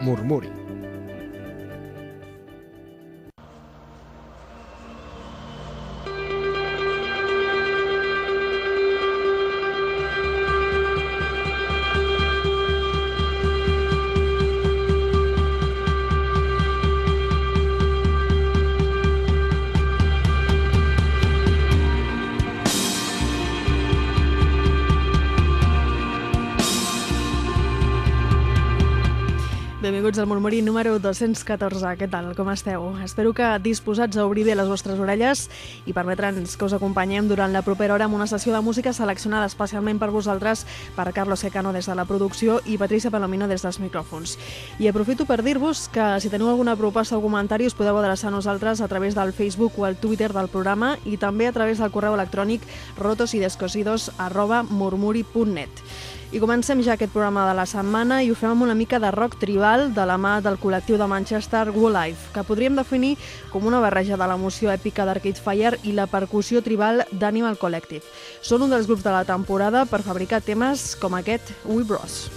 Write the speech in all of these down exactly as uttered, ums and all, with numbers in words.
Murmuri. Benvinguts al Murmuri número dos-cents catorze. Què tal? Com esteu? Espero que disposats a obrir bé les vostres orelles i permetre'ns que us acompanyem durant la propera hora amb una sessió de música seleccionada especialment per vosaltres, per Carlos Secano des de la producció i Patricia Palomino des dels micròfons. I aprofito per dir-vos que si teniu alguna proposta o comentari us podeu adreçar a nosaltres a través del Facebook o el Twitter del programa i també a través del correu electrònic rotosidescosidos arroba murmuri punt net. I comencem ja aquest programa de la setmana i ho fem amb una mica de rock tribal de la mà del col·lectiu de Manchester Wildlife, que podríem definir com una barreja de l'emoció èpica d'Arcade Fire i la percussió tribal d'Animal Collective. Són un dels grups de la temporada per fabricar temes com aquest We Bros.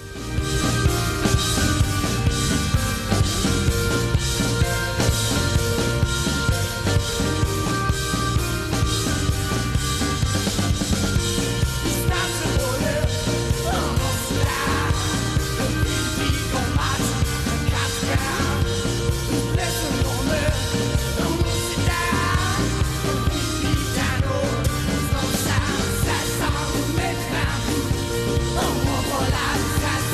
Life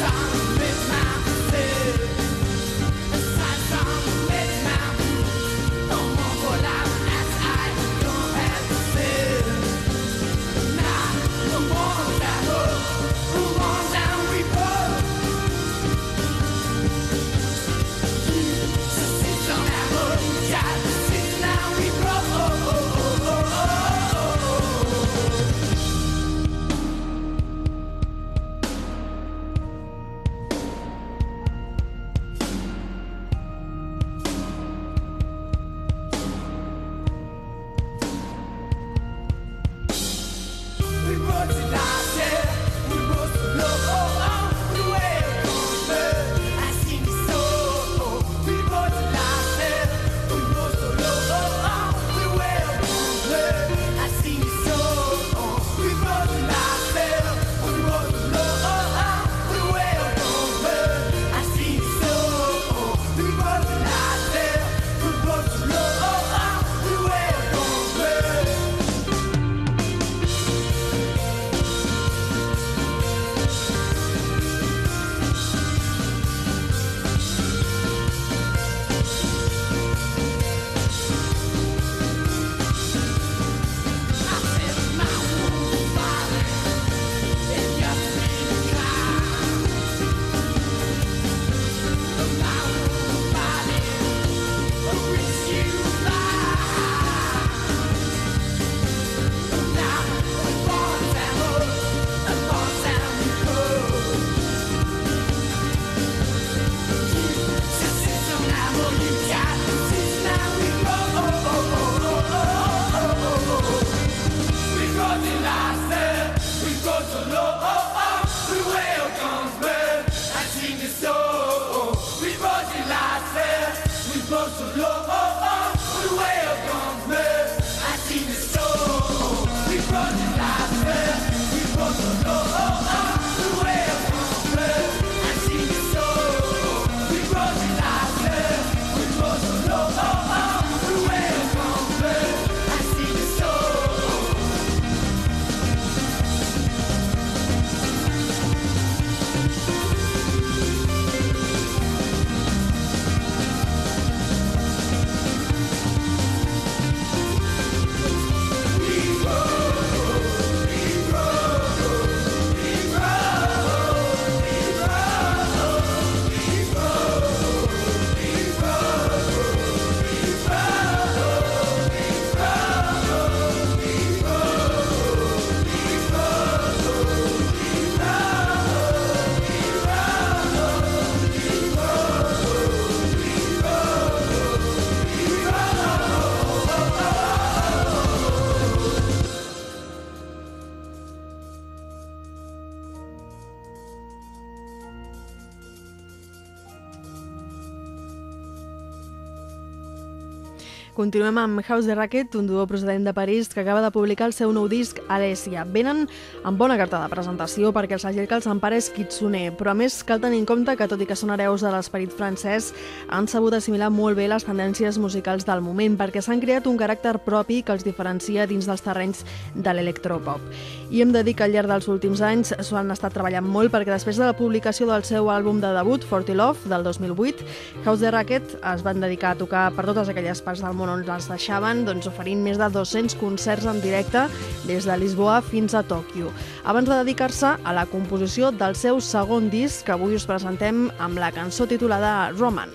Continuem amb House the Racket, un duo procedent de París que acaba de publicar el seu nou disc Alessia. Venen amb bona carta de presentació perquè el segell que els empara és Kitsune, però a més cal tenir en compte que, tot i que són hereus de l'esperit francès, han sabut assimilar molt bé les tendències musicals del moment perquè s'han creat un caràcter propi que els diferencia dins dels terrenys de l'electropop. I hem de dir que al llarg dels últims anys s'ho han estat treballant molt perquè després de la publicació del seu àlbum de debut, forty Love, del dos mil vuit, House the Racket es van dedicar a tocar per totes aquelles parts del món on les deixaven, doncs oferint més de dos-cents concerts en directe des de Lisboa fins a Tòquio, abans de dedicar-se a la composició del seu segon disc, que avui us presentem amb la cançó titulada Roman.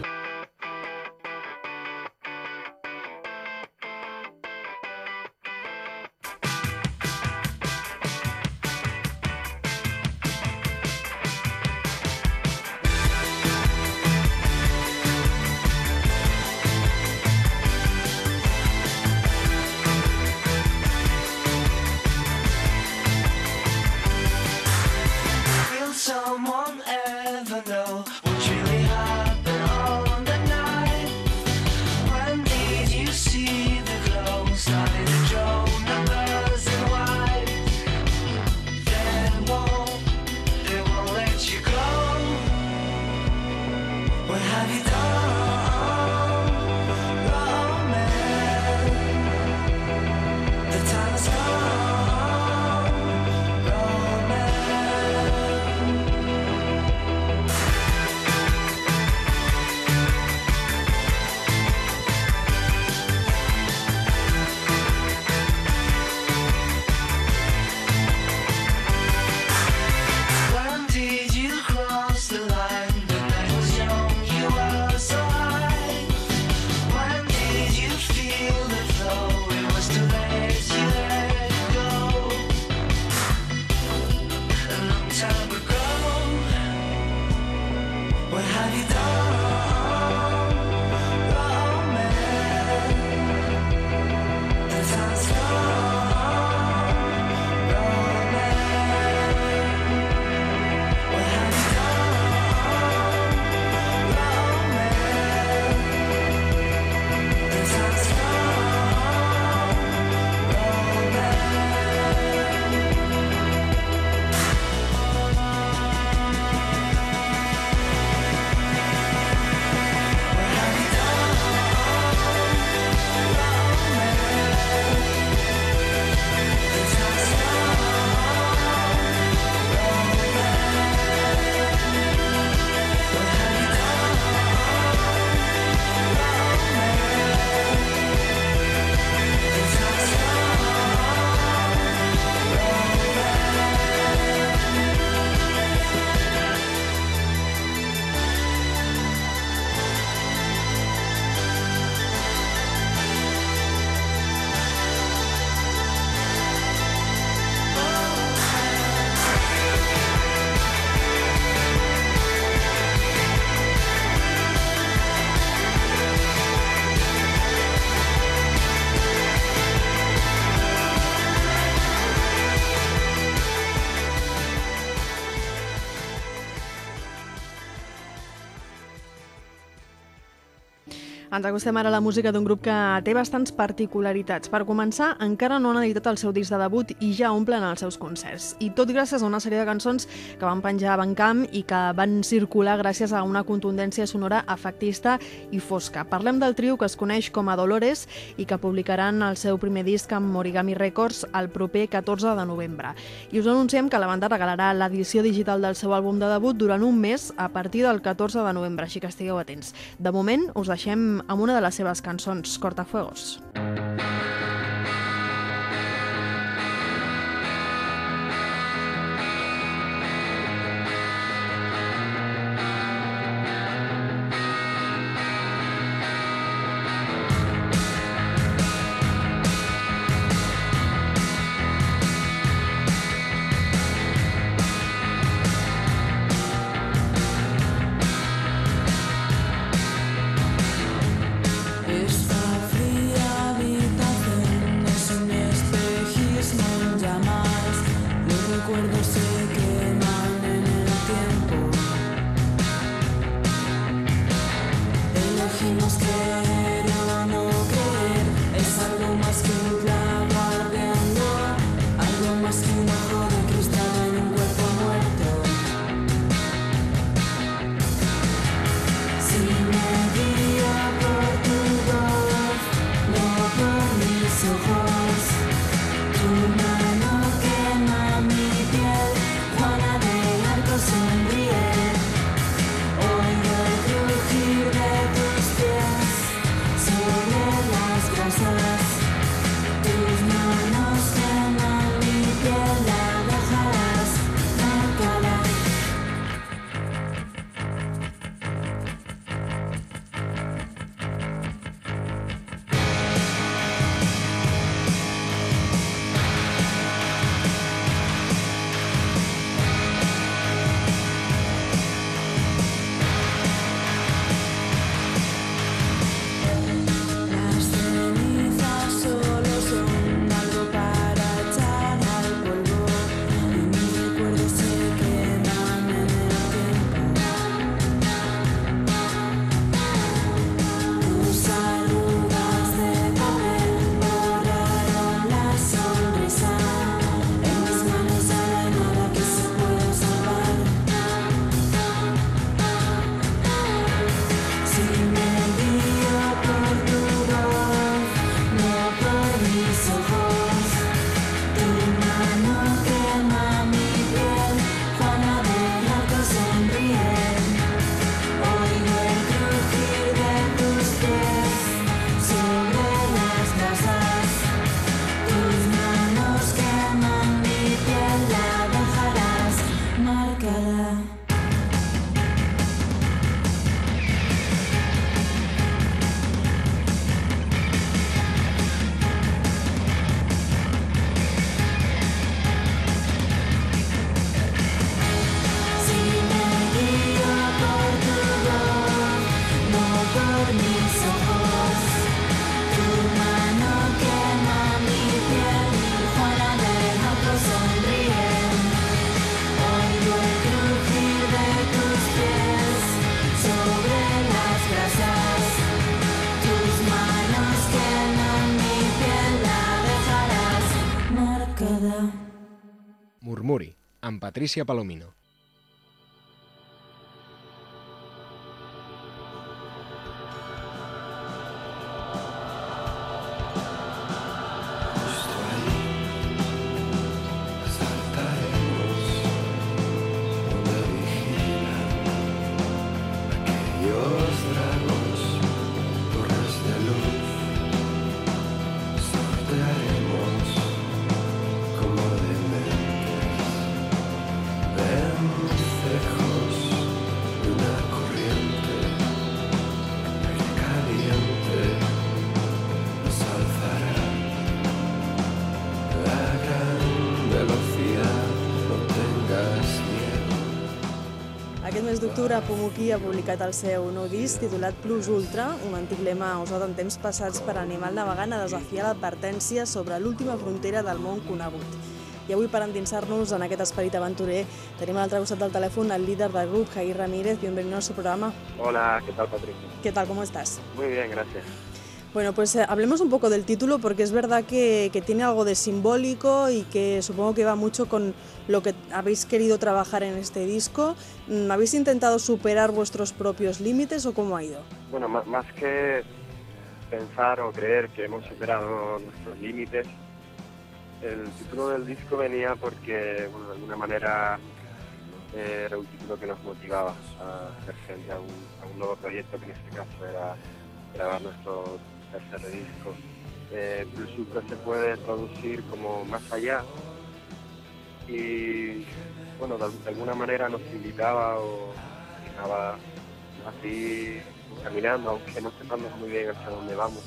Someone ever know what really happened on the night? When did you see the glow starting to show numbers and white? They won't, they won't let you go. What have you done? Oh man, the time is gone. Ens acostem ara a la música d'un grup que té bastants particularitats. Per començar, encara no han editat el seu disc de debut i ja omplen els seus concerts. I tot gràcies a una sèrie de cançons que van penjar a Bandcamp i que van circular gràcies a una contundència sonora efectista i fosca. Parlem del trio que es coneix com a Dolores i que publicaran el seu primer disc amb Origami Records el proper catorze de novembre. I us anunciem que la banda regalarà l'edició digital del seu àlbum de debut durant un mes a partir del catorze de novembre, així que estigueu atents. De moment, us deixem amb una de les seves cançons, Cortafuegos. Esta fría habitación sobre las brasas. Tus manos tienen mi piel, la dejarás marcada. Murmuri, amb Patricia Palomino. Aquest mes d'octubre, Pumuqui ha publicat el seu nou disc titulat Plus Ultra, un antic lema usat en temps passats per animar el navegant a desafiar l'advertència sobre l'última frontera del món conegut. I avui, per endinsar-nos en aquest esperit aventurer, tenim a l'altre costat del telèfon el líder del grup, Jair Ramírez. Bienvenido a su programa. Hola, ¿qué tal, Patricia? ¿Qué tal? ¿Cómo estás? Muy bien, gracias. Bueno, pues eh, hablemos un poco del título, porque es verdad que, que tiene algo de simbólico y que supongo que va mucho con lo que habéis querido trabajar en este disco. ¿Habéis intentado superar vuestros propios límites o cómo ha ido? Bueno, más, más que pensar o creer que hemos superado nuestros límites, el título del disco venía porque, bueno, de alguna manera eh, era un título que nos motivaba a hacer frente a un, a un nuevo proyecto, que en este caso era grabar nuestro tercer disco. Eh, Plus Ultra se puede traducir como más allá y, bueno, de, de alguna manera nos invitaba o invitaba a seguir caminando, aunque no sepamos muy bien hacia dónde vamos,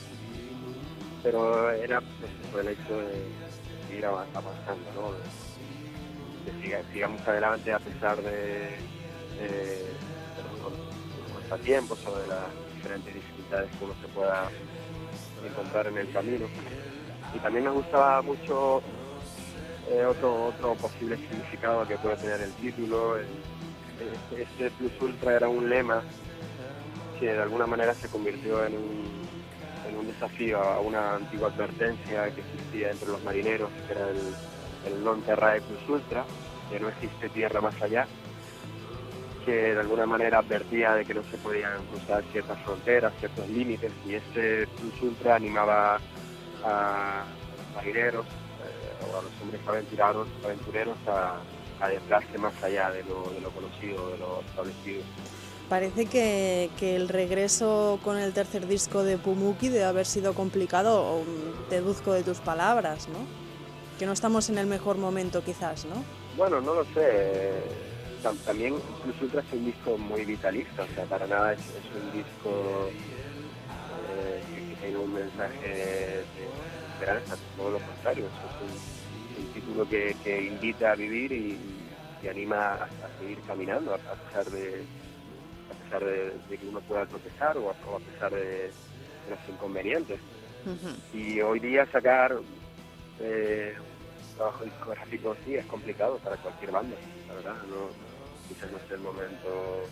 pero era pues, por el hecho de seguir avanzando, ¿no? De, de siga, sigamos adelante a pesar de, de, de los, los contratiempos o de las diferentes dificultades que uno se pueda encontrar en el camino. Y también nos gustaba mucho eh, otro otro posible significado que puede tener el título. Este, este Plus Ultra era un lema que de alguna manera se convirtió en un, en un desafío a una antigua advertencia que existía entre los marineros, que era el, el non terrae plus ultra, que no existe tierra más allá, que de alguna manera advertía de que no se podían cruzar ciertas fronteras, ciertos límites, y este Plus Ultra animaba a marineros eh, o a los hombres aventureros, aventureros a, a adentrarse más allá de lo, de lo conocido, de lo establecido. Parece que, que el regreso con el tercer disco de Pumuqui debe haber sido complicado, o deduzco de tus palabras, ¿no? Que no estamos en el mejor momento quizás, ¿no? Bueno, no lo sé. También Plus Ultra es un disco muy vitalista, o sea, para nada es, es un disco eh, que tiene un mensaje de esperanza, todo lo contrario, es un, un título que, que invita a vivir y, y anima a, a seguir caminando a, a pesar de a pesar de, de que uno pueda tropezar o a, o a pesar de, de los inconvenientes. Uh-huh. Y hoy día sacar eh, un trabajo discográfico sí es complicado para cualquier banda, la verdad, no quizás no sea el momento,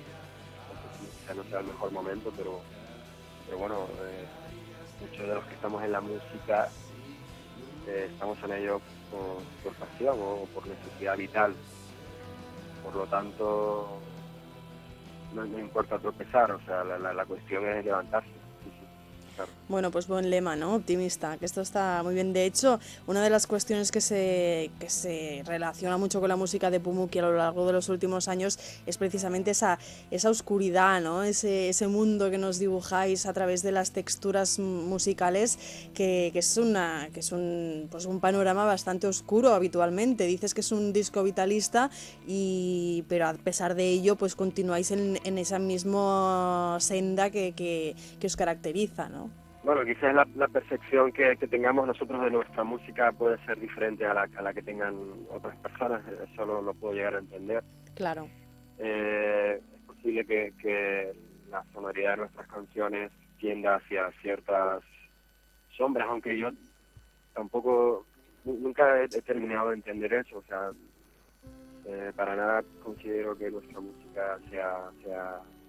quizás no sea el mejor momento, pero, pero bueno, eh, muchos de los que estamos en la música eh, estamos en ello por, por pasión o por necesidad vital. Por lo tanto, no, no importa tropezar, o sea, la, la, la cuestión es levantarse. Bueno, pues buen lema, ¿no? Optimista, que esto está muy bien. De hecho, una de las cuestiones que se, que se relaciona mucho con la música de Pumuqui a lo largo de los últimos años es precisamente esa, esa oscuridad, ¿no? Ese, ese mundo que nos dibujáis a través de las texturas musicales, que, que es, una, que es un, pues un panorama bastante oscuro habitualmente. Dices que es un disco vitalista, y, pero a pesar de ello, pues continuáis en, en esa misma senda que, que, que os caracteriza, ¿no? Bueno, quizás la, la percepción que, que tengamos nosotros de nuestra música puede ser diferente a la, a la que tengan otras personas, eso lo, lo puedo llegar a entender. Claro. Eh, es posible que, que la sonoridad de nuestras canciones tienda hacia ciertas sombras, aunque yo tampoco, nunca he, he terminado de entender eso, o sea, eh, para nada considero que nuestra música sea, sea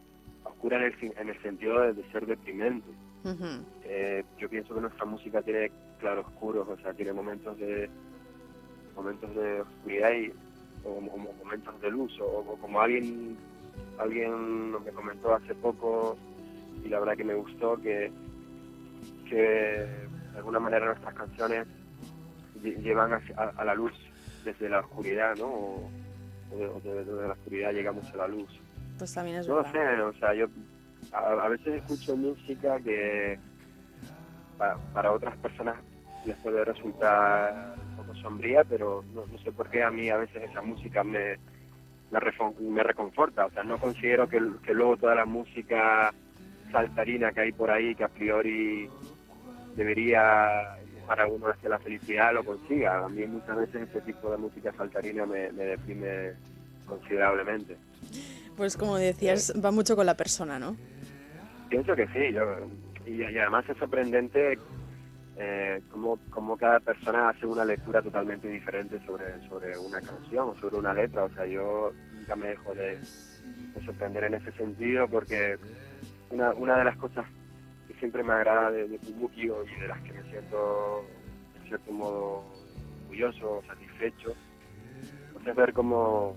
oscura en el, sen- en el sentido de, de ser deprimente. Ujú. Eh, yo pienso que nuestra música tiene claroscuros, o sea, tiene momentos de momentos de oscuridad y o, o momentos de luz, o, o como alguien alguien me comentó hace poco, y la verdad que me gustó, que, que de alguna manera nuestras canciones lle- llevan hacia- a, a la luz desde la oscuridad, ¿no? O, o de, o de- de la oscuridad llegamos a la luz. Pues también es No lo verdad. sé, o sea, yo a, a veces escucho música que para, para otras personas les puede resultar un poco sombría, pero no, no sé por qué a mí a veces esa música me, me, refon- me reconforta. O sea, no considero que, que luego toda la música saltarina que hay por ahí, que a priori debería empujar a uno hacia la felicidad, lo consiga. A mí muchas veces ese tipo de música saltarina me, me deprime considerablemente. Pues como decías, va mucho con la persona, ¿no? Pienso que sí, yo, y, y además es sorprendente eh, cómo, cómo cada persona hace una lectura totalmente diferente sobre, sobre una canción o sobre una letra. O sea, yo nunca me dejo de, de sorprender en ese sentido, porque una, una de las cosas que siempre me agrada de, de Pumuki, y de las que me siento en cierto modo orgulloso, satisfecho, pues es ver cómo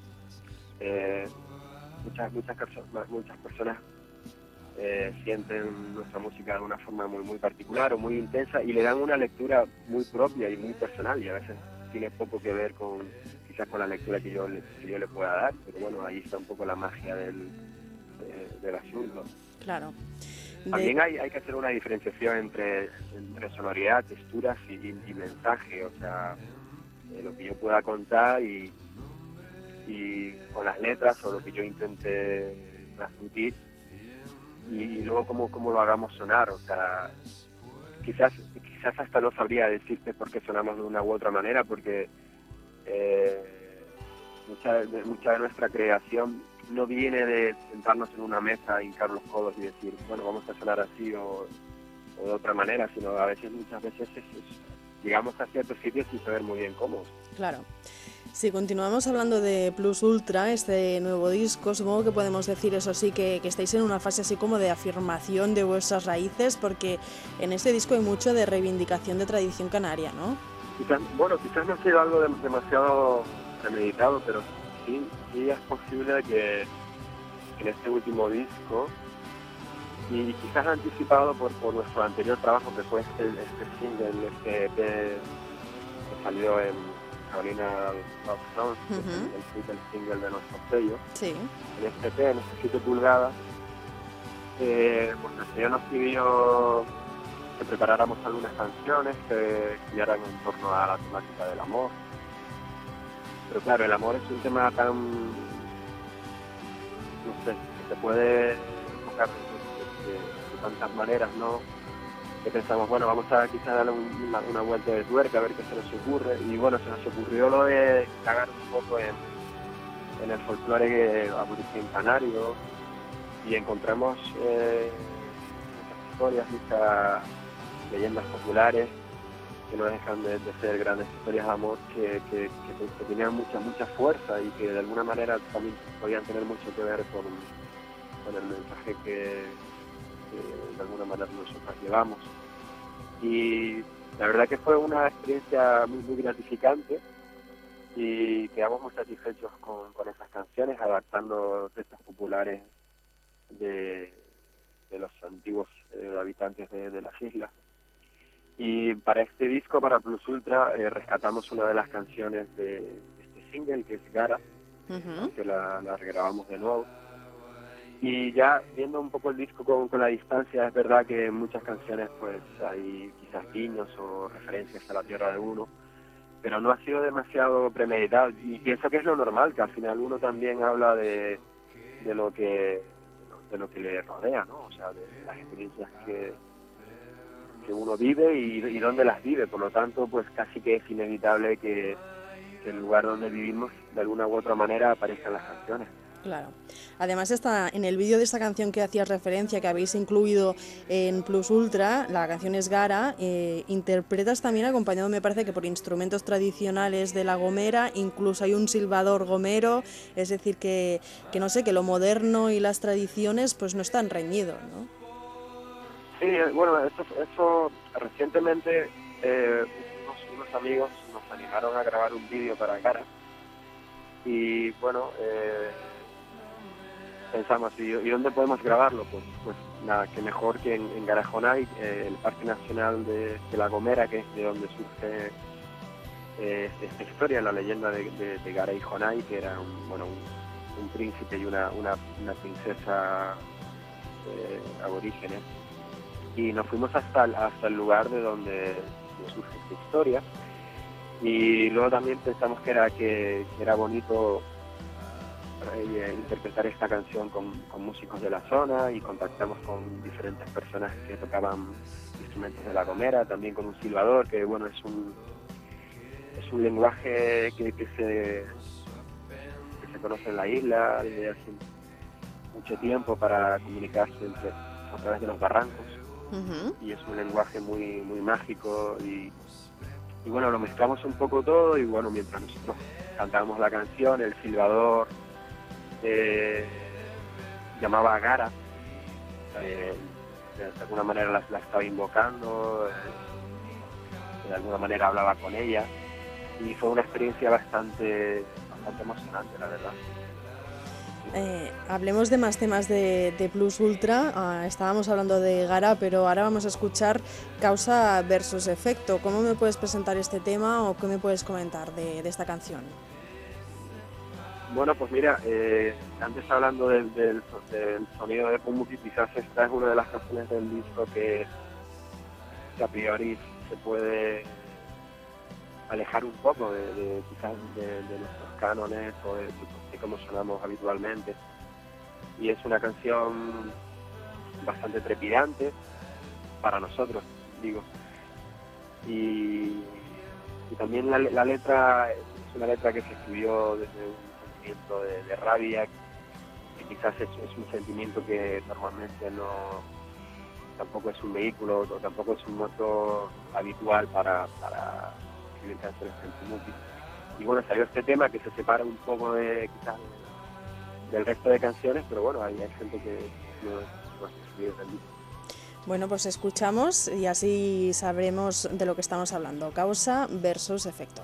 eh, muchas, muchas, perso- muchas personas Eh, sienten nuestra música de una forma muy muy particular o muy intensa y le dan una lectura muy propia y muy personal, y a veces tiene poco que ver con quizás con la lectura que yo le, que yo le pueda dar, pero bueno, ahí está un poco la magia del, de- del asunto. Claro. De- También hay, hay que hacer una diferenciación entre, entre sonoridad, texturas y, y mensaje, o sea, eh, lo que yo pueda contar y, y con las letras, o lo que yo intente transmitir, y, y luego cómo, cómo lo hagamos sonar. O sea, quizás quizás hasta no sabría decirte por qué sonamos de una u otra manera, porque eh, mucha, de, mucha de nuestra creación no viene de sentarnos en una mesa, hincar los codos y decir, bueno, vamos a sonar así o, o de otra manera, sino a veces, muchas veces es, es- llegamos a ciertos sitios sin saber muy bien cómo. Claro. Si continuamos hablando de Plus Ultra, este nuevo disco, supongo que podemos decir, eso sí, que, que estáis en una fase así como de afirmación de vuestras raíces, porque en este disco hay mucho de reivindicación de tradición canaria, ¿no? Quizás, bueno, quizás no ha sido algo de- demasiado premeditado, pero sí, sí es posible que en este último disco, y quizás anticipado por, por nuestro anterior trabajo, que fue este, este single, este E P que salió en Carolina Love Songs, que es Ujú. el, el single, single de nuestro sello, Sí. en este E P, en este siete pulgadas, eh, pues el sello nos pidió que preparáramos algunas canciones que giraran en torno a la temática del amor. Pero claro, el amor es un tema tan, no sé, que se puede enfocar de, de- de tantas maneras, ¿no? Que pensamos, bueno, vamos a quizás darle un- una, una vuelta de tuerca a ver qué se nos ocurre. Y bueno, se nos ocurrió lo de cagar un poco en, en el folclore aborigen canario, y encontramos eh, muchas historias, muchas leyendas populares que no dejan de, de ser grandes historias de amor que, que, que- que tenían mucha mucha fuerza y que de alguna manera también podían tener mucho que ver con, con el mensaje que, que de alguna manera nosotros llevamos. Y la verdad que fue una experiencia muy, muy gratificante, y quedamos muy satisfechos con, con esas canciones, adaptando textos populares de, de los antiguos eh, habitantes de, de las islas. Y para este disco, para Plus Ultra, eh, rescatamos una de las canciones de este single, que es Gara, Ujú. que la, la regrabamos de nuevo. Y ya viendo un poco el disco con, con la distancia, es verdad que en muchas canciones pues hay quizás guiños o referencias a la tierra de uno, pero no ha sido demasiado premeditado, y pienso que es lo normal, que al final uno también habla de, de lo que de lo que le rodea, ¿no? O sea, de las experiencias que, que uno vive y, y dónde las vive. Por lo tanto, pues casi que es inevitable que, que el lugar donde vivimos de alguna u otra manera aparezcan las canciones. Claro. Además, está en el vídeo de esta canción que hacías referencia, que habéis incluido en Plus Ultra, la canción es Gara, eh, interpretas también acompañado, me parece que por instrumentos tradicionales de La Gomera, incluso hay un silbador gomero, es decir, que, que no sé, que lo moderno y las tradiciones pues no están reñidos, ¿no? Sí, eh, bueno, eso, eso recientemente eh, unos, unos amigos nos animaron a grabar un vídeo para Gara y bueno, eh, pensamos, ¿y, ¿y dónde podemos grabarlo? Pues, pues nada, que mejor que en, en Garajonay, eh, el Parque Nacional de, de La Gomera, que es de donde surge eh, esta historia, la leyenda de, de, de Gara y Jonay, que era un, bueno, un, un príncipe y una, una, una princesa eh, aborígenes. Y nos fuimos hasta el, hasta el lugar de donde surge esta historia. Y luego también pensamos que era, que, que era bonito eh, interpretar esta canción con, con músicos de la zona y contactamos con diferentes personas que tocaban instrumentos de La Gomera, también con un silbador, que bueno, es un es un lenguaje que, que se que se conoce en la isla desde hace mucho tiempo para comunicarse entre, a través de los barrancos. Uh-huh. Y es un lenguaje muy muy mágico y, y bueno, lo mezclamos un poco todo y bueno, mientras nosotros cantábamos la canción, el silbador eh, llamaba a Gara, eh, de alguna manera la, la estaba invocando, eh, de alguna manera hablaba con ella y fue una experiencia bastante, bastante emocionante, la verdad. Eh, hablemos de más temas de, de Plus Ultra. Ah, estábamos hablando de Gara, pero ahora vamos a escuchar Causa versus Efecto. ¿Cómo me puedes presentar este tema o qué me puedes comentar de, de esta canción? Bueno, pues mira, eh, antes hablando del, del, del sonido de Pumuki, quizás esta es una de las canciones del disco que, que a priori se puede alejar un poco de, de quizás de, de nuestros cánones o de, de cómo sonamos habitualmente. Y es una canción bastante trepidante para nosotros, digo. Y, y también la, la letra es una letra que se escribió desde un sentimiento de, de rabia, que quizás es, es un sentimiento que normalmente no tampoco es un vehículo o tampoco es un motor habitual para, para escribir canciones en Pumuki. Y bueno, salió este tema que se separa un poco de quizás del resto de canciones, pero bueno, hay, hay gente que no, no ha escrito el disco. Bueno, pues escuchamos y así sabremos de lo que estamos hablando. Causa versus Efecto.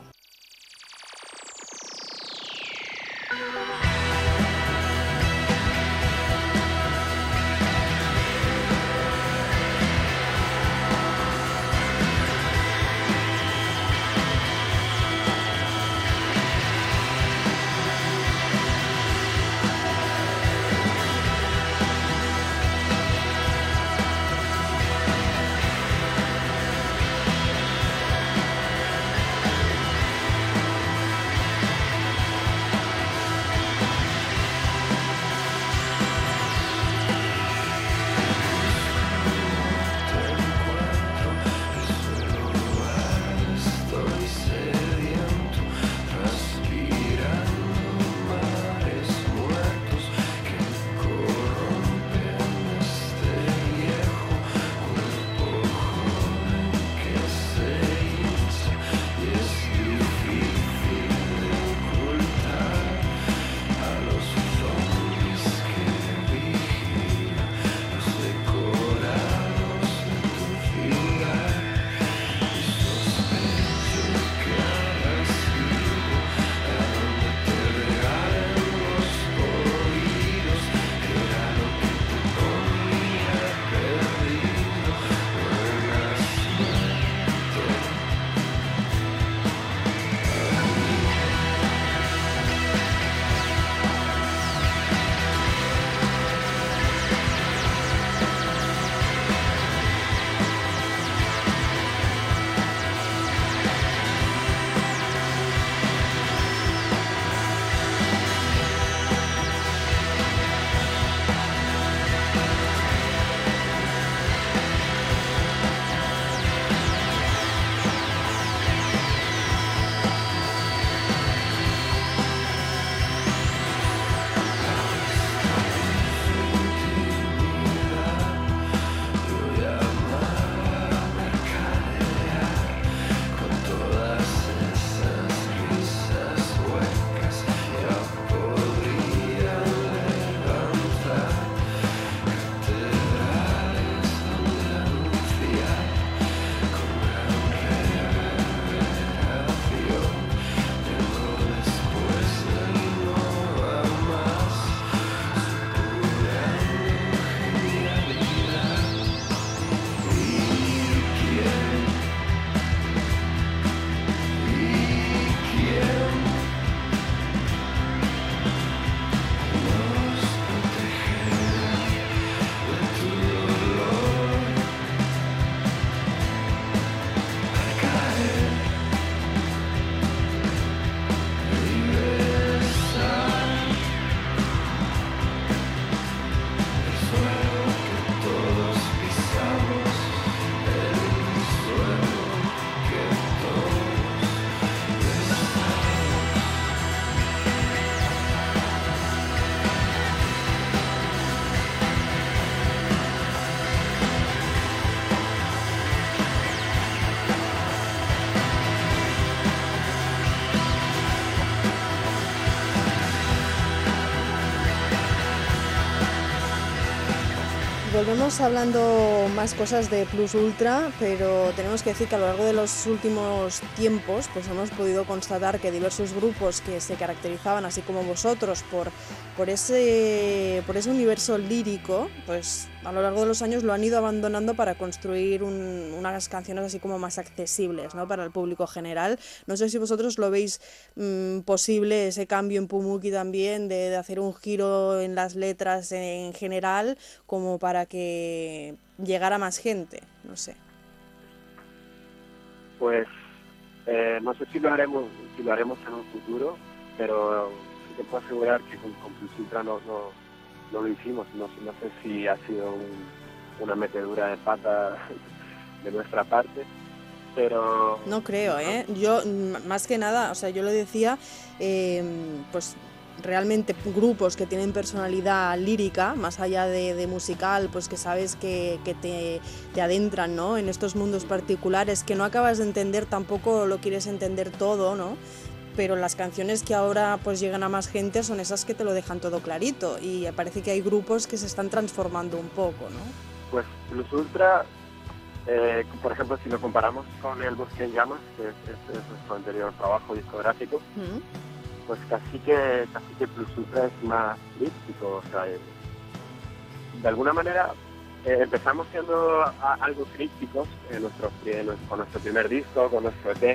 volvemos hablando más cosas de Plus Ultra, pero tenemos que decir que a lo largo de los últimos tiempos pues hemos podido constatar que diversos grupos que se caracterizaban, así como vosotros, por, por, ese, por ese universo lírico, pues a lo largo de los años lo han ido abandonando para construir un, unas canciones así como más accesibles, ¿no?, para el público general. No sé si vosotros lo veis mmm, posible, ese cambio en Pumuki también, de, de hacer un giro en las letras en general, como para que llegara más gente, no sé. Pues eh, no sé si lo haremos si lo haremos en un futuro, pero sí te puedo asegurar que con, con Plus Ultra no, no, no lo hicimos. No, no sé si ha sido un, una metedura de pata de nuestra parte, pero... No creo, ¿eh? Yo, m- más que nada, o sea, yo lo decía, eh, pues realmente grupos que tienen personalidad lírica, más allá de, de musical, pues que sabes que, que te, te adentran, ¿no?, en estos mundos particulares, que no acabas de entender, tampoco lo quieres entender todo, ¿no? Pero las canciones que ahora pues llegan a más gente son esas que te lo dejan todo clarito, y parece que hay grupos que se están transformando un poco, ¿no? Pues Plus Ultra, eh, por ejemplo, si lo comparamos con El Bosque en Llamas, que es, es- es nuestro anterior trabajo discográfico, ¿Mm? pues casi que casi que Plus Ultra es más críptico. O sea, eh, de alguna manera eh, empezamos siendo a- algo crípticos en nuestro, en nuestro- con nuestro primer disco, con nuestro E P,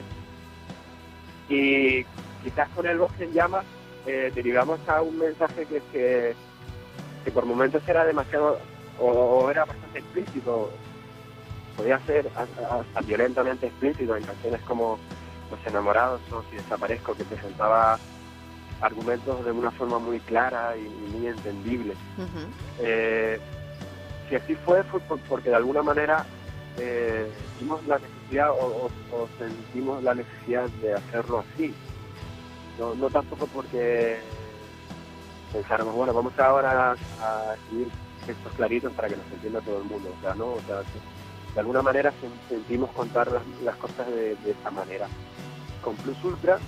y quizás con El Bosque en Llamas eh, derivamos a un mensaje que, que, que por momentos era demasiado o, o era bastante explícito, podía ser hasta, hasta violentamente explícito en canciones como Los Enamorados o Si Desaparezco, que presentaba argumentos de una forma muy clara y, y muy entendible. Ujú. Eh, si así fue, fue por- porque de alguna manera eh, vimos la necesidad o, o- o sentimos la necesidad de hacerlo así. No, no tampoco porque pensáramos, bueno, vamos ahora a escribir textos claritos para que nos entienda todo el mundo. O sea, no, o sea, de alguna manera sen- sentimos contar las, las cosas de, de esa manera. Con Plus Ultra,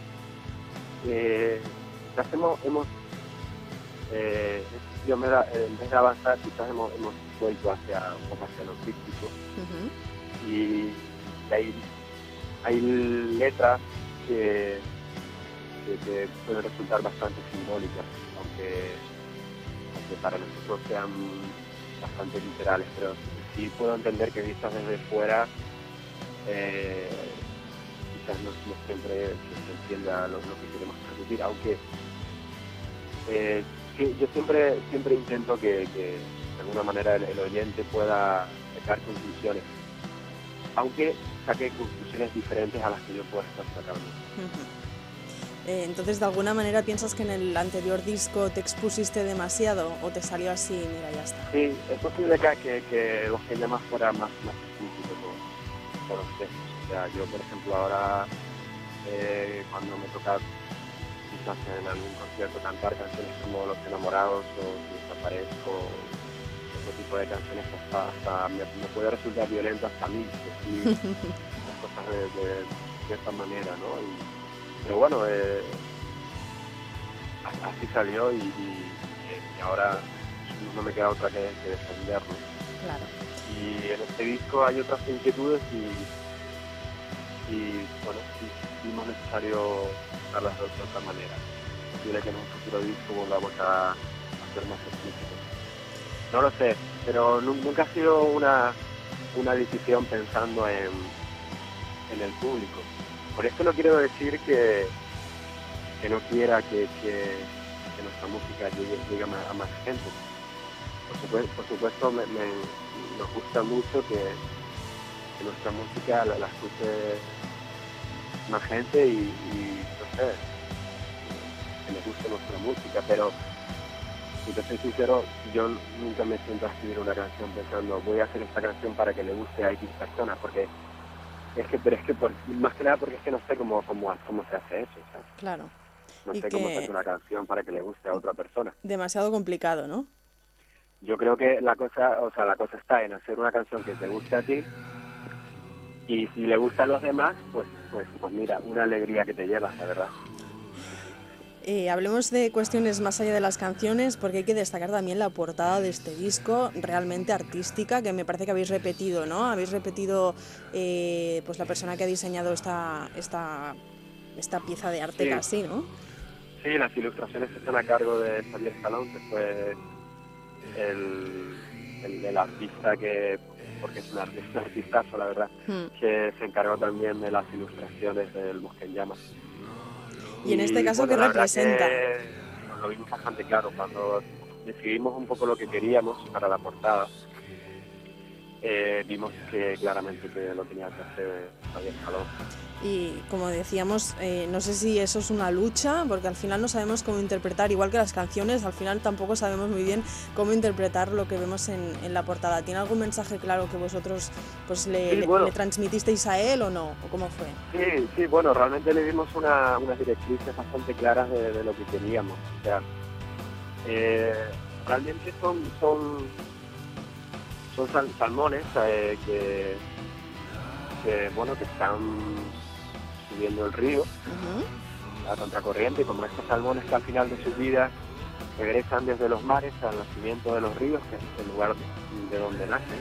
eh, quizás hemos, hemos eh, yo me da- en vez de avanzar, quizás hemos, hemos vuelto hacia un poco hacia lo crítico, Ujú. y hay, hay letras que, que, que pueden resultar bastante simbólicas, aunque, aunque para nosotros sean bastante literales, pero sí puedo entender que vistas desde fuera eh, quizás no, no siempre se, se entienda lo, lo que queremos transmitir, aunque eh, sí, yo siempre siempre intento que, que de alguna manera el, el oyente pueda sacar conclusiones, aunque saque conclusiones diferentes a las que yo pueda estar sacando. Ujú. Eh, entonces, ¿de alguna manera piensas que en el anterior disco te expusiste demasiado o te salió así, mira, ya está? Sí, es posible que, que, que los que llamas fuera más, más explícito con, con los textos. O sea, yo, por ejemplo, ahora eh, cuando me toca quizás en algún concierto cantar canciones como Los Enamorados o Si Desaparezco, otro tipo de canciones que hasta, hasta me, me puede resultar violento hasta a mí decir las cosas de, de, de esta manera, ¿no? Y, pero bueno, eh, a- así salió y, y- y ahora no me queda otra que, que defenderlo. Claro. Y en este disco hay otras inquietudes y, y bueno, sí, vimos necesario darlas de otra manera. Es posible que en un futuro disco volvamos a, a ser más explícitos. No lo sé, pero nu- nunca ha sido una, una decisión pensando en, en el público. Por esto no quiero decir que, que no quiera que, que, que nuestra música llegue, llegue a, más, a más gente. Por supuesto, por supuesto me, me- nos gusta mucho que, que nuestra música la, la escuche más gente y, y, no sé, que les guste nuestra música, pero si te soy sincero, yo nunca me siento a escribir una canción pensando voy a hacer esta canción para que le guste a X personas, porque es que, pero es que por, más que nada porque es que no sé cómo, cómo, cómo se hace eso, ¿sabes? Claro. No Y sé cómo se que hace una canción para que le guste a otra persona. demasiado complicado, ¿no? Yo creo que la cosa, o sea, la cosa está en hacer una canción que te guste a ti, y si le gusta a los demás, pues, pues, pues mira, una alegría que te llevas, la verdad. Eh, hablemos de cuestiones más allá de las canciones, porque hay que destacar también la portada de este disco, realmente artística, que me parece que habéis repetido, ¿no? Habéis repetido eh, pues la persona que ha diseñado esta, esta, esta pieza de arte Sí. casi, ¿no? Sí, las ilustraciones están a cargo de Javier Jalón, que fue el, el, el artista que, porque es un artista, un artistazo, la verdad, Hmm. que se encargó también de las ilustraciones del Bosque en Llamas. Y en este caso, bueno, ¿qué la verdad representa? que nos lo vimos bastante claro cuando decidimos un poco lo que queríamos para la portada. Eh, vimos que claramente que lo tenía que hacer Javier Jalón. Y como decíamos, eh, no sé si eso es una lucha, porque al final no sabemos cómo interpretar, igual que las canciones, al final tampoco sabemos muy bien cómo interpretar lo que vemos en, en la portada. ¿Tiene algún mensaje claro que vosotros pues le, Sí, le- bueno. le transmitisteis a él o no? ¿O cómo fue? Sí, sí, bueno, realmente le dimos una, unas directrices bastante claras de, de lo que queríamos. O sea, eh, realmente son son son sal- salmones eh, que, que, bueno, que están subiendo el río Ujú. a contracorriente, como estos salmones que al final de sus vidas regresan desde los mares al nacimiento de los ríos, que es el lugar de, de donde nacen.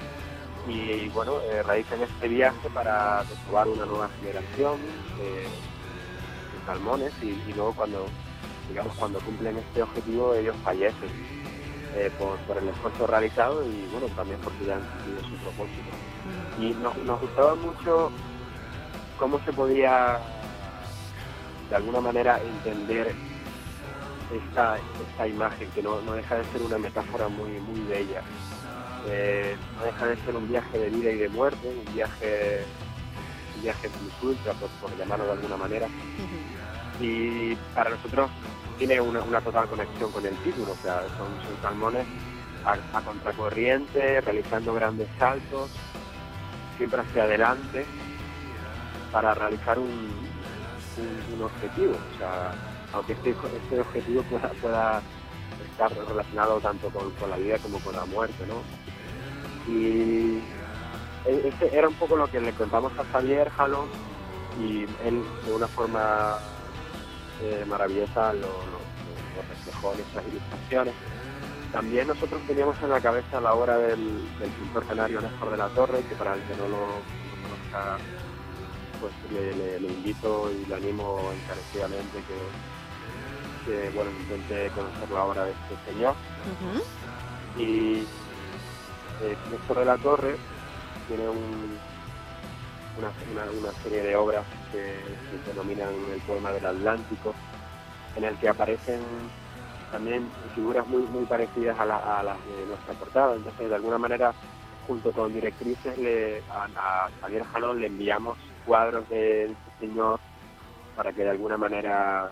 Y bueno, eh, realizan este viaje para probar una nueva generación de, de salmones y, y luego cuando, digamos, cuando cumplen este objetivo ellos fallecen eh, por, por el esfuerzo realizado y bueno, también porque ya han cumplido su propósito. Y nos, nos gustaba mucho cómo se podía de alguna manera entender esta, esta imagen, que no, no deja de ser una metáfora muy, muy bella. Eh, no deja de ser un viaje de vida y de muerte, un viaje, un viaje plus ultra, por, por llamarlo de alguna manera. Ujú. Y para nosotros tiene una, una total conexión con el título, o sea, son, son salmones a, a contracorriente, realizando grandes saltos, siempre hacia adelante, para realizar un, un, un objetivo. O sea, aunque este, este objetivo pueda, pueda estar relacionado tanto con, con la vida como con la muerte, ¿no? Y este era un poco lo que le contamos a Javier Jalón y él de una forma eh, maravillosa lo, lo, lo reflejó en estas ilustraciones. También nosotros teníamos en la cabeza la obra del, del pintor canario Néstor de la Torre, que para el que no lo, no conozca, pues le, le, le invito y le animo encarecidamente que, que bueno, intente conocer la obra de este señor. Ujú. Y eh, Néstor de la Torre tiene un, una, una, una serie de obras que se denominan el poema del Atlántico, en el que aparecen también figuras muy muy parecidas a, la, a las de nuestra portada. Entonces, de alguna manera, junto con directrices, le, a, a Javier Jalón le enviamos cuadros de este señor para que de alguna manera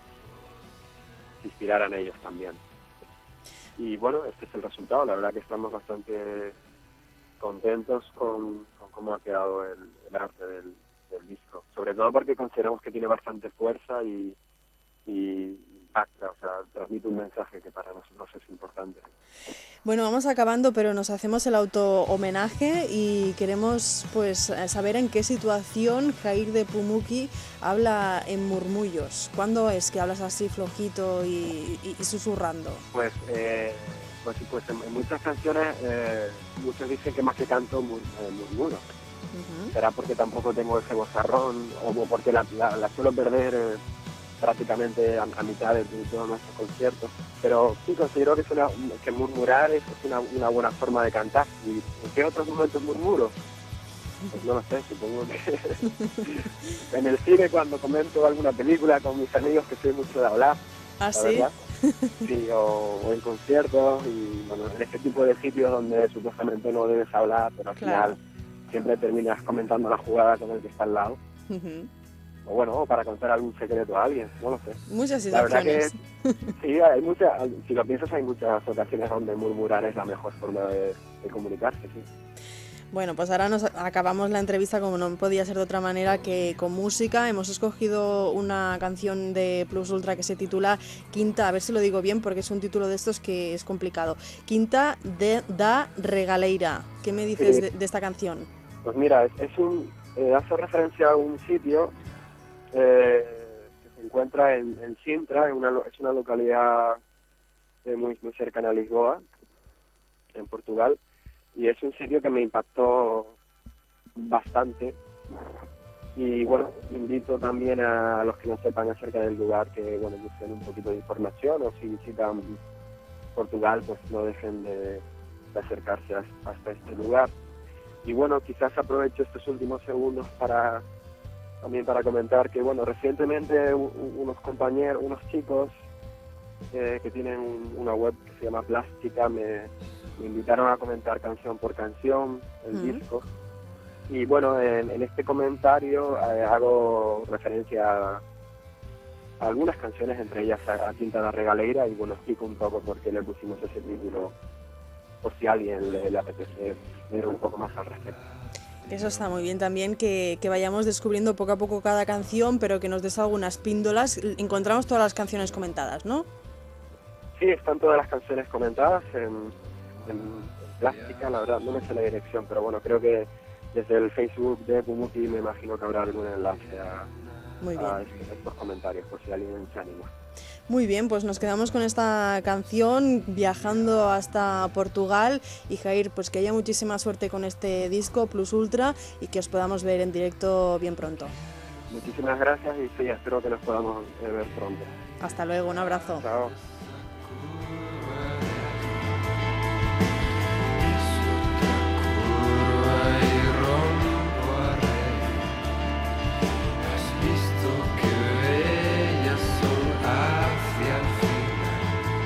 se inspiraran ellos también. Y bueno, este es el resultado. La verdad que estamos bastante contentos con, con cómo ha quedado el, el arte del, del disco. Sobre todo porque consideramos que tiene bastante fuerza y, y impacta, o sea, transmite un mensaje que para nosotros es importante. Bueno, vamos acabando, pero nos hacemos el auto-homenaje y queremos pues eh, saber en qué situación Jair de Pumuqui habla en murmullos. ¿Cuándo es que hablas así flojito y, y- y susurrando? Pues, eh, pues, pues en, en muchas canciones eh, muchos dicen que más que canto mur, eh, murmuro. Ujú. Será porque tampoco tengo ese vozarrón o porque la, la, la suelo perder eh, prácticamente a, a mitad de, de todos nuestros conciertos. Pero sí considero que, es una, que murmurar es, es una, una buena forma de cantar. ¿Y en qué otros momentos murmuro? Pues no lo sé, supongo que en el cine cuando comento alguna película con mis amigos, que soy mucho de hablar, ¿Ah, la sí? verdad. Sí, o, o en conciertos y bueno, en este tipo de sitios donde supuestamente no debes hablar, pero al Claro. final siempre terminas comentando la jugada con el que está al lado. Ujú. O bueno, o para contar algún secreto a alguien, no lo sé. Muchas La verdad que situaciones. sí, hay muchas, si lo piensas, hay muchas ocasiones donde murmurar es la mejor forma de, de comunicarse, sí. Bueno, pues ahora nos acabamos la entrevista como no podía ser de otra manera que con música. Hemos escogido una canción de Plus Ultra que se titula Quinta, a ver si lo digo bien porque es un título de estos que es complicado. Quinta de, da Regaleira. ¿Qué me dices Sí. de, de esta canción? Pues mira, es, es un, eh, hace referencia a un sitio eh, que se encuentra en, en Sintra, en una, lo- es una localidad eh, muy, muy cercana a Lisboa, en Portugal, y es un sitio que me impactó bastante. Y bueno, invito también a los que no sepan acerca del lugar que bueno, busquen un poquito de información, o si visitan Portugal, pues no dejen de, de acercarse a- hasta este lugar. Y bueno, quizás aprovecho estos últimos segundos para también para comentar que bueno, recientemente u- u- unos compañeros, unos chicos eh, que tienen un- una web que se llama Plástica me, me invitaron a comentar canción por canción el Mm. disco. Y bueno, en, en este comentario eh, hago referencia a, a algunas canciones, entre ellas a, a Tinta da Regaleira, y bueno, explico un poco por qué le pusimos ese título, por si a alguien le, le apetece ver un poco más al respecto. Eso está muy bien también, que, que vayamos descubriendo poco a poco cada canción, pero que nos des algunas píndolas. Encontramos todas las canciones comentadas, ¿no? Sí, están todas las canciones comentadas en, en Plástica, la verdad no me sé la dirección, pero bueno, creo que desde el Facebook de Pumuti me imagino que habrá algún enlace a, Muy bien. a estos, estos comentarios, por si alguien se anima. Muy bien, pues nos quedamos con esta canción viajando hasta Portugal. Y Jair, pues que haya muchísima suerte con este disco Plus Ultra y que os podamos ver en directo bien pronto. Muchísimas gracias y sí, espero que nos podamos eh, ver pronto. Hasta luego, un abrazo. Chao. Has visto que bellas son hacia el final,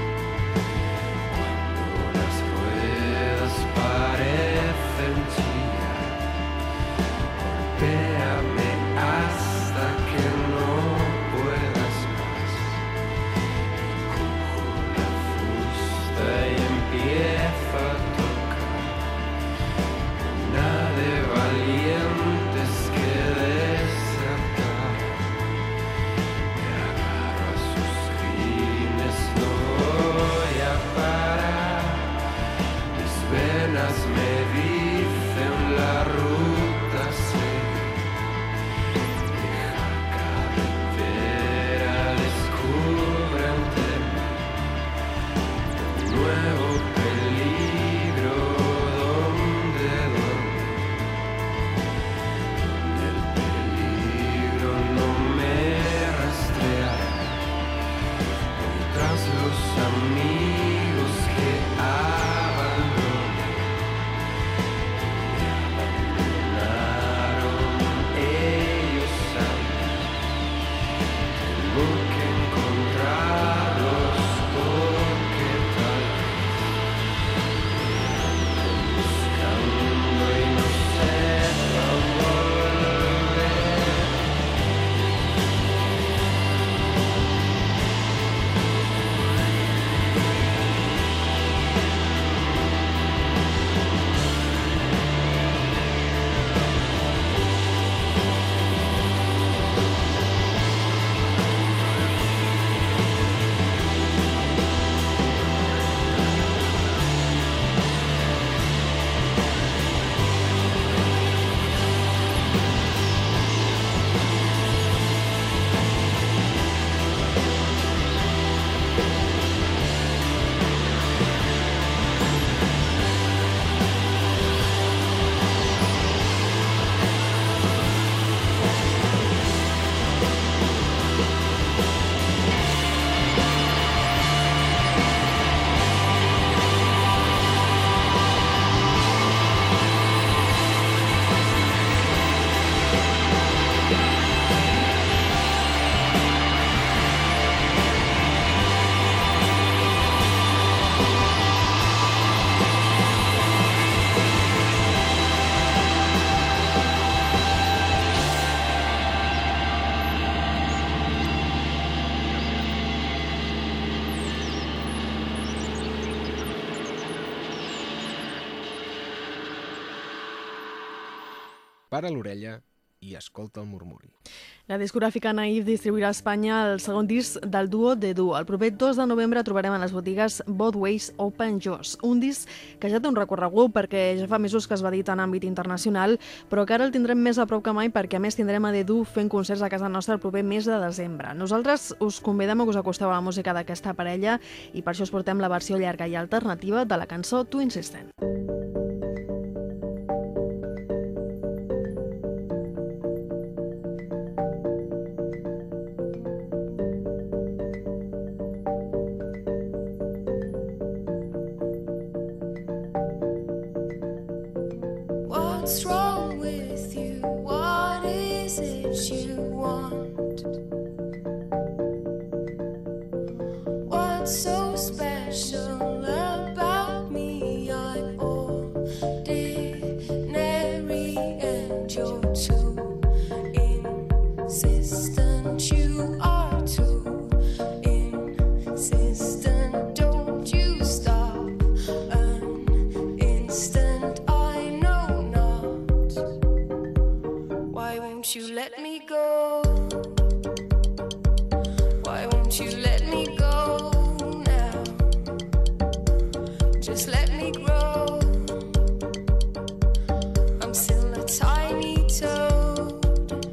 cuando las ruedas parecen chillar. Golpéame hasta que no puedas más. Cojo la fusta y empiezo a tocar. Una de valientes que desertar. Me agarro a sus crines, no voy a parar. Mis venas me dicen la ruta seguir. Vieja carretera, descubre ante mí un nuevo peligro donde dormir. Donde el peligro no me rastreará. Voy tras los amigos que abandoné. Me abandonaron ellos a mí. Tengo que encontrarlos porque tal vez buscando y no sepan volver. Para l'orella i escolta el murmuri. La discogràfica Naïf distribuirà a Espanya el segon disc del duo de duo. El proper dos de novembre trobarem a les botigues Both Ways Open Jaws, un disc que ja té un recorregut perquè ja fa mesos que es va editar en àmbit internacional, però que ara el tindrem més a prop que mai perquè a més tindrem a Dedu fent concerts a casa nostra el proper mes de desembre. Nosaltres us convidem a que us acosteu a la música d'aquesta parella i per això us portem la versió llarga i alternativa de la cançó Too Insistent. What's wrong with you? What is it you want? What's so special about me? I'm ordinary and you're too insistent. You are too insistent. Don't you stop an instant. I know not. Why won't you let me go? Why won't you let me go now? Just let me grow. I'm still a tiny toad.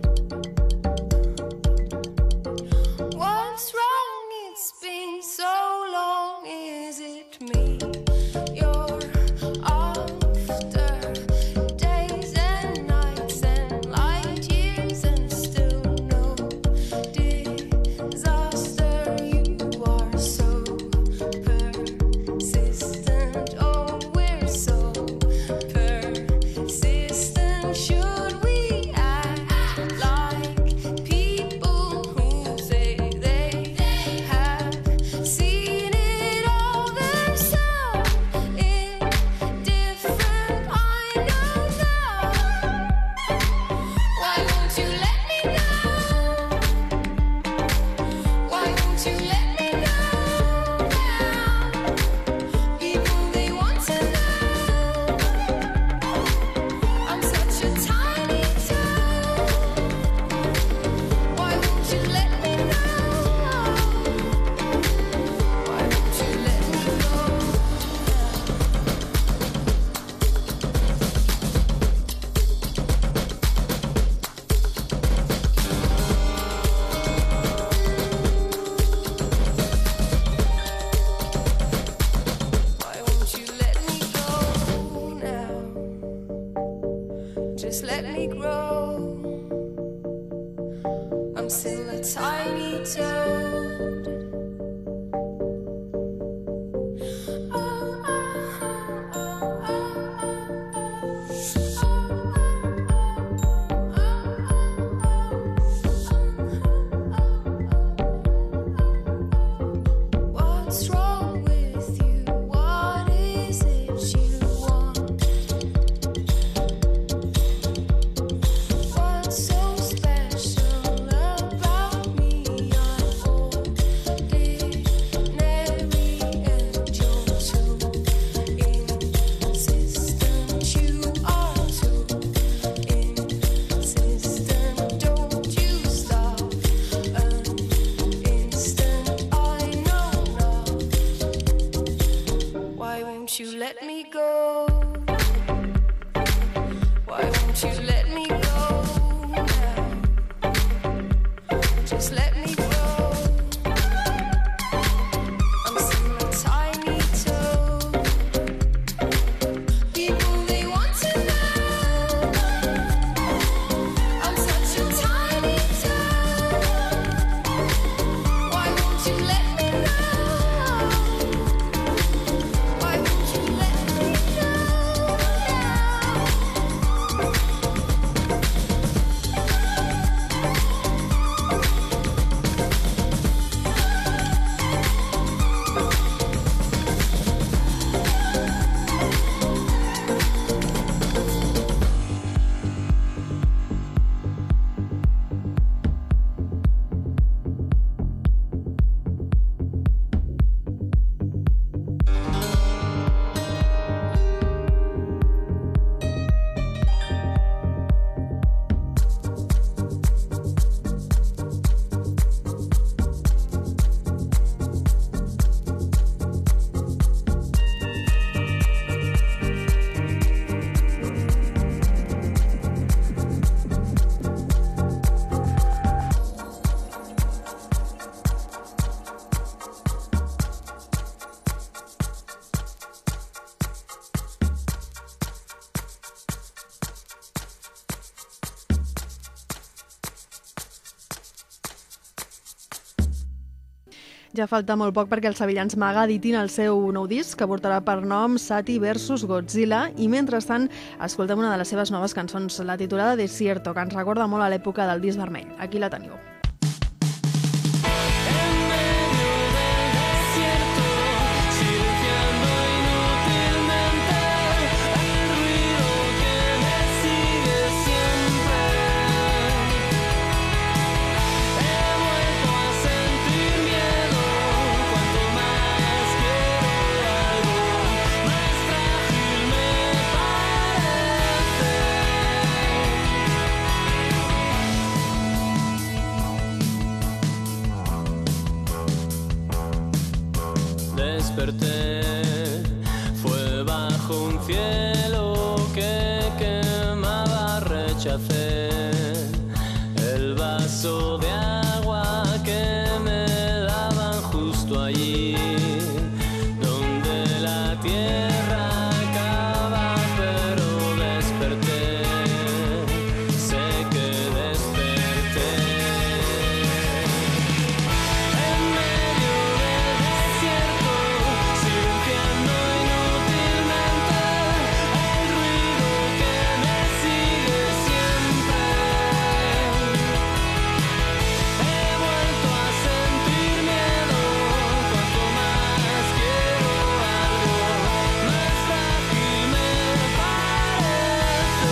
What's wrong? It's been so long. Is it me you're after? Days and nights and light years and still no disaster. You are so persistent. Oh, we're so persistent. Should we act like people who say they have seen it all themselves? Indifferent, I know now. Why won't you let me go? Why won't you let me go now? People, they want to know. I'm such a tiny toad. Why won't you let me know? Why won't you let me go? Why won't you let me go now? Just let me grow. I'm still a tiny toad. Oh, oh, oh, What's wrong with you? What is it you want? What's so special about me? I'm ordinary and you're too insistent. You are too insistent. Don't you stop an instant. I know not. Why won't you let me go? Why won't you let me go now? Just let me grow. I'm still a tiny toad. People, they want to know. I'm such a tiny toad. Why won't you let me know? Why won't you let me know now? Ja falta molt poc perquè els sevillans Maga editin el seu nou disc, que portarà per nom Sati versus Godzilla, i mentrestant escoltem una de les seves noves cançons, la titulada Desierto, que ens recorda molt a l'època del disc vermell. Aquí la teniu. Desperté, fue bajo un cielo que quemaba, rechacé el vaso de agua que me daban justo allí, donde la tierra acaba, pero desperté, sé que desperté. En medio del desierto, silenciando inútilmente el ruido que me sigue siempre. He vuelto a sentir miedo, cuanto más quiero algo, más frágil me parece,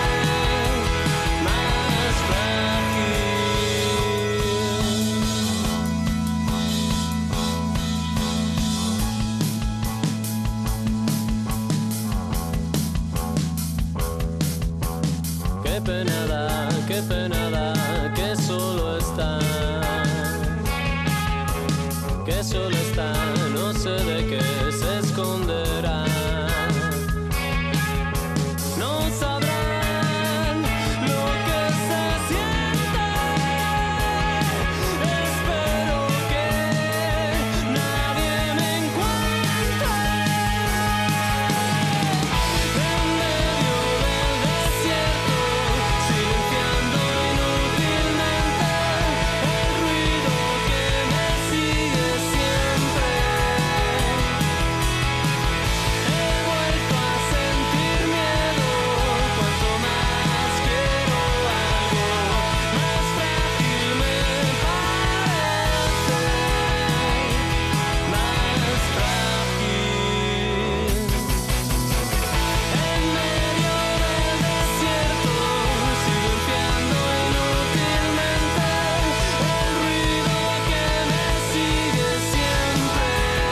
más frágil. Qué pena da, qué pena da, que solo está, que solo está, no sé de qué se esconderá. No sabrán lo que se siente, espero que nadie me encuentre. En medio del desierto, silenciando inútilmente el ruido que me sigue siempre. He vuelto a sentir miedo, cuanto más quiero algo, más frágil me parece, más frágil. En medio del desierto, silenciando inútilmente el ruido que me sigue siempre.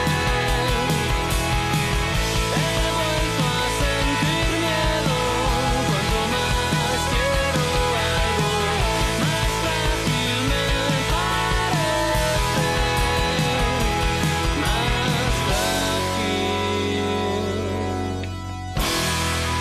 He vuelto a sentir miedo, cuanto más quiero algo, más frágil me parece, más frágil.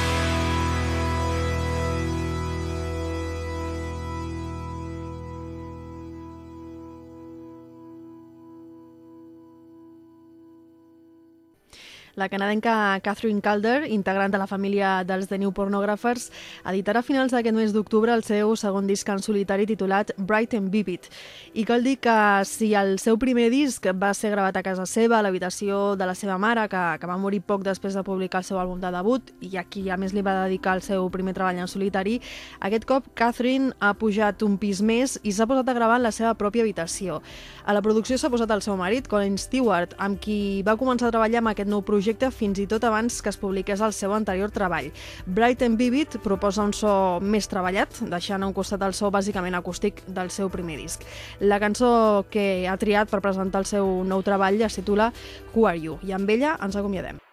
La canadenca Catherine Calder, integrant de la família dels The New Pornographers, editarà a finals d'aquest mes d'octubre el seu segon disc en solitari titulat Bright and Vivid. I cal dir que si el seu primer disc va ser gravat a casa seva, a l'habitació de la seva mare, que, que va morir poc després de publicar el seu àlbum de debut, i a qui a més li va dedicar el seu primer treball en solitari, aquest cop Catherine ha pujat un pis més i s'ha posat a gravar en la seva pròpia habitació. A la producció s'ha posat el seu marit, Colin Stewart, amb qui va començar a treballar amb aquest nou projecte fins i tot abans que es publiqués el seu anterior treball. Bright and Vivid proposa un so més treballat, deixant a un costat el so bàsicament acústic del seu primer disc. La cançó que ha triat per presentar el seu nou treball es titula Who Are You? I amb ella ens acomiadem.